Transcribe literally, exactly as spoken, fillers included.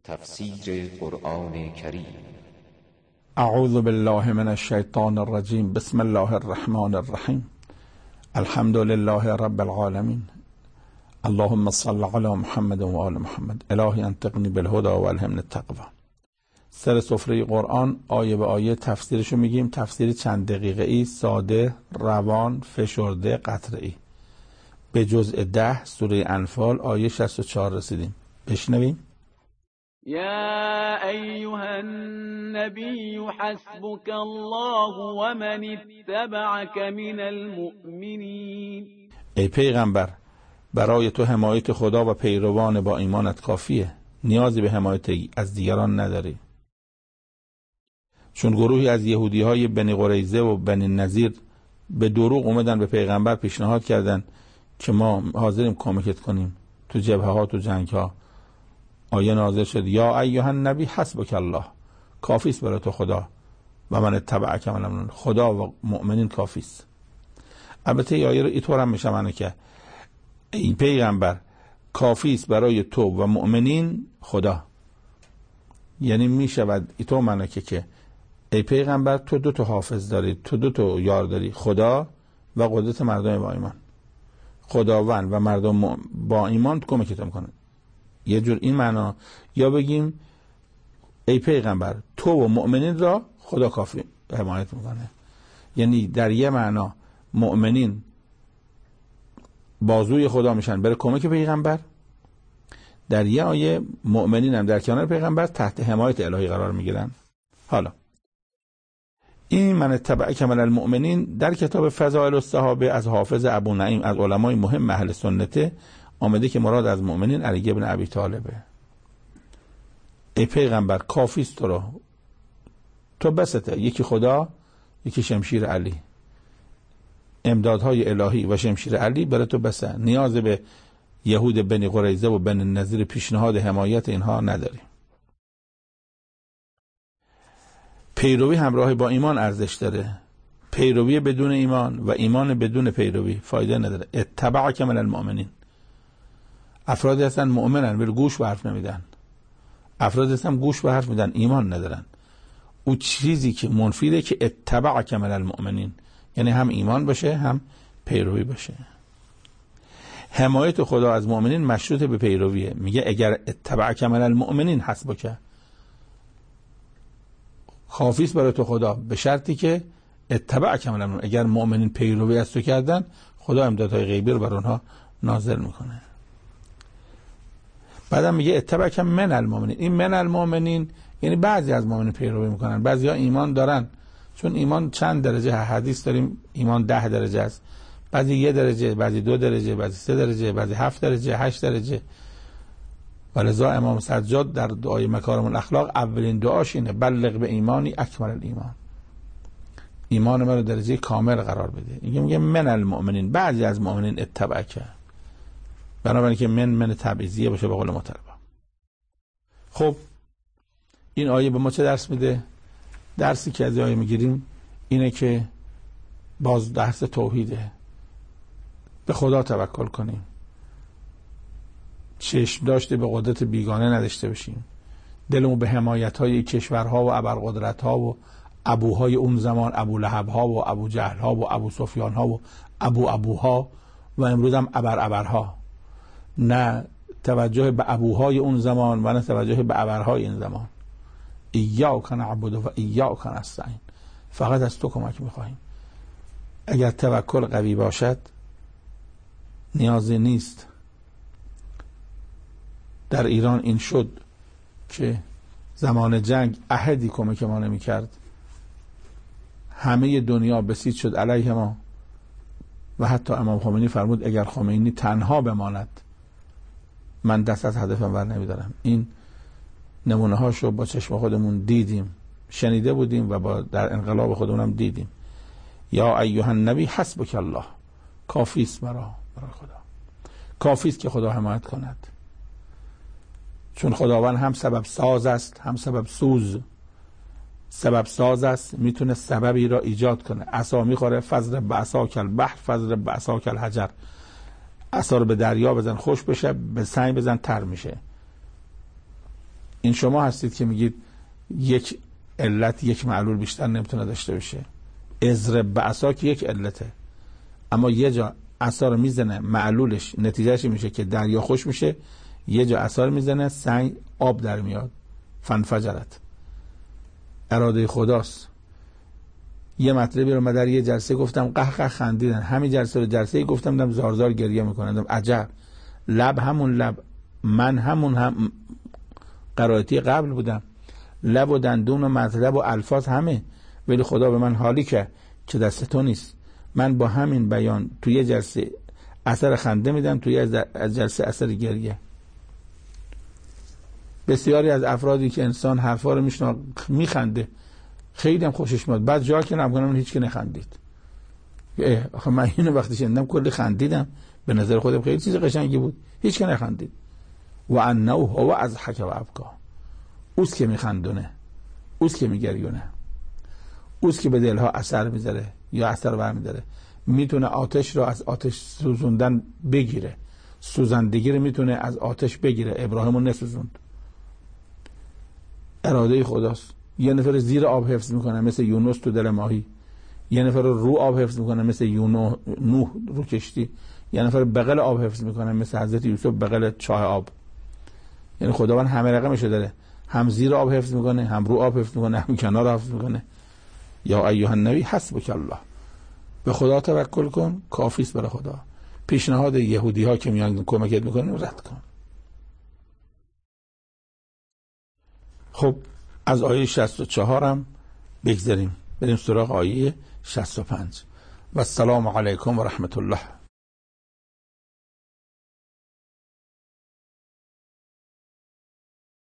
تفسیر قرآن کریم. اعوذ بالله من الشیطان الرجیم. بسم الله الرحمن الرحیم. الحمد لله رب العالمین. اللهم صل علی محمد و آل محمد. الهی انطقنی بالهدى و الهمنی التقوی. سر سفره قرآن آیه به آیه تفسیرشو میگیم. تفسیر چند دقیقه ای، ساده، روان، فشرده، قطره ای. به جزء ده سوره انفال آیه شصت و چهار رسیدیم. بشنویم. يا أيها النبي حسبك الله ومن اتبعك من المؤمنين. ای پیغمبر، برای تو حمایت خدا و پیروان با ایمانت کافیه، نیازی به حمایت از دیگران نداری. چون گروهی از یهودی های بنی قریظه و بنی نظیر به دروغ اومدن به پیغمبر پیشنهاد کردن که ما حاضریم کمکت کنیم تو جبهه ها، تو جنگ ها. آیه نازل شد یا ایها النبی حسبک الله، کافی است برای تو خدا و من اتبعک من المؤمنین، خدا و مؤمنین کافی است. البته این آیه رو اینطور هم میشه معنی که ای پیغمبر کافی است برای تو و مؤمنین خدا، یعنی میشود اینطور معنی که که ای پیغمبر تو دو تا حافظ داری، تو دو تا یار داری، خدا و قدرت مردم با ایمان. خداوند و مردم با ایمان کمکت میکنه، یه جور این معنا. یا بگیم ای پیغمبر تو و مؤمنین را خدا کافی حمایت میکنه، یعنی در یه معنا مؤمنین بازوی خدا میشن برای کمک پیغمبر، در یه آیه مؤمنین هم در کنار پیغمبر تحت حمایت الهی قرار میگیرن. حالا این من اتبعک من المؤمنین در کتاب فضائل الصحابه از حافظ ابو نعیم از علمای مهم اهل سنت آمده که مراد از مؤمنین علی بن ابی طالبه. ای پیغمبر کافی است تو رو، تو بسته، یکی خدا یکی شمشیر علی، امدادهای الهی و شمشیر علی برای تو بسه، نیاز به یهود بنی قریظه و بنی نظیر پیشنهاد حمایت اینها نداری. پیروی همراه با ایمان ارزش داره، پیروی بدون ایمان و ایمان بدون پیروی فایده نداره. اتبعک من المؤمنین، افرادی هستن مؤمنن ولی گوش به حرف نمیدن، افرادی هستن گوش به حرف میدن ایمان ندارن. او چیزی که منفیده که اتبعک من المؤمنین، یعنی هم ایمان باشه هم پیروی باشه. حمایت خدا از مؤمنین مشروط به پیرویه. میگه اگر اتبعک من المؤمنین حسبک، کافی است برای تو خدا به شرطی که اتبعک من المؤمنین، اگر مؤمنین پیروی از تو کردن خدا امدادهای غیبی رو بر اونها نازل میکنه. بعدم میگه اتبعک من المؤمنین. این من المؤمنین یعنی بعضی از مؤمنین پیروی میکنن، بعضی ها ایمان دارن، چون ایمان چند درجه، حدیث داریم ایمان ده درجه است، بعضی یه درجه، بعضی دو درجه، بعضی سه درجه، بعضی هفت درجه، هشت درجه. ولذا امام سجاد در دعای مکارم الاخلاق اولین دعاش اینه بلغ به ایمانی اکمل الایمان، ایمان من رو درجه کامل قرار بده. اینکه میگه من المؤمنین، بعضی از مؤمنین اتبعک، بنابراین که من من تبعیضیه باشه به قول مطلبه. خب این آیه به ما چه درس میده؟ درسی که از آیه میگیریم اینه که باز درس توحیده، به خدا توکل کنیم، چشم داشته به قدرت بیگانه نداشته باشیم، دلمون به حمایت های کشورها و ابرقدرت ها و ابوهای اون زمان، ابو لهب ها و ابو جهل ها و ابو سفیان ها و ابو ابوها و امروز هم ابر ابرها، نه توجه به ابوهای اون زمان و نه توجه به ابرهای این زمان. ایاک نعبد و ایاک نستعین، فقط از تو کمک میخواهیم. اگر توکل قوی باشد نیازی نیست. در ایران این شد که زمان جنگ احدی کمک ما نمی کرد، همه دنیا بسیج شد علیه ما و حتی امام خمینی فرمود اگر خمینی تنها بماند من دست از هدفم ور نمیدارم. این نمونه هاشو با چشم خودمون دیدیم، شنیده بودیم و با در انقلاب خودمونم دیدیم. یا ایها النبی حسبک الله، کافی است برای برای خدا، کافی است که خدا حمایت کند، چون خداوند هم سبب ساز است هم سبب سوز. سبب ساز است، میتونه سببی را ایجاد کنه. عصا میخوره فضرب بعصاک البحر فضرب بعصاک الحجر، عصا رو به دریا بزن خوش بشه، به سنگ بزن تر میشه. این شما هستید که میگید یک علت یک معلول بیشتر نمیتونه داشته باشه. اضرب بعصا که یک علته، اما یه جا عصا رو میزنه معلولش نتیجهش میشه که دریا خوش میشه، یه جا عصا رو میزنه سنگ آب در میاد. فنفجرت. اراده خداست. یه مطلبی رو من در یه جلسه گفتم، قهقه خندیدن. همین جلسه رو جلسه گفتم دم زار زار گریه میکنن. عجب، لب همون لب، من همون هم قرائتی قبل بودم، لب و دندون و مطلب و الفاظ همه، ولی خدا به من حالی که چه دست تو نیست. من با همین بیان توی یه جلسه اثر خنده میدم، توی از جلسه اثر گریه. بسیاری از افرادی که انسان حرفا رو میشنه میخنده، خیلی هم خوشش میاد، بعد جا که نمیکنم هیچ که نخندید. آخه من اینو وقتی شنیدم کلی خندیدم، به نظر خودم خیلی چیز قشنگی بود، هیچ که نخندید. و انه هو اضحک و ابکی، اوست که میخندونه، اوست که میگریونه، اوست که به دلها اثر میذاره یا اثر برمیداره. میتونه آتش رو از آتش سوزوندن بگیره، سوزندگی رو میتونه از آتش بگیره. ابراهیم رو نسوزوند. اراده خداست. یه نفر زیر آب حفظ میکنه مثل یونس تو دل ماهی، یه نفر رو آب حفظ میکنه مثل یونو نوح رو کشتی، یه نفر بغل آب حفظ میکنه مثل حضرت یوسف بغل چاه آب. یعنی خداوند همه رقمشو داره، هم زیر آب حفظ میکنه، هم رو آب حفظ میکنه، هم کنار حفظ میکنه. یا ایها النبی حسبک الله، به خدا توکل کن، کافی است برای خدا. پیشنهاد یهودی ها که میان کمکت میکنن رد کن. خب از آیه شصت و چهار هم بگذاریم، بریم سراغ آیه شصت و پنج. و السلام علیکم و رحمت الله.